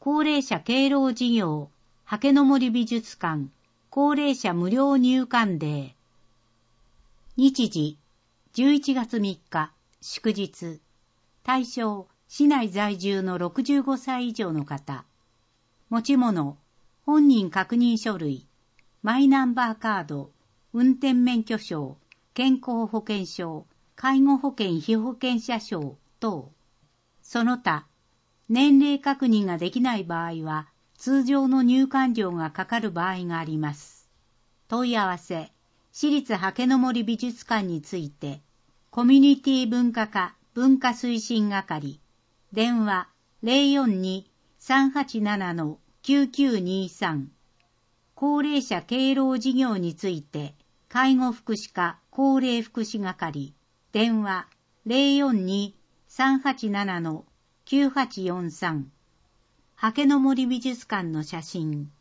高齢者敬老事業、はけの森美術館、高齢者無料入館デー。日時、11月3日、祝日。対象、市内在住の65歳以上の方。持ち物、本人確認書類、マイナンバーカード、運転免許証、健康保険証、介護保険被保険者証等。その他、年齢確認ができない場合は、通常の入館料がかかる場合があります。問い合わせ、市立はけの森美術館について、コミュニティ文化課文化推進係、電話 042-387-9923。高齢者敬老事業について、介護福祉課高齢福祉係、電話 042-387-9923。はけの森美術館の写真。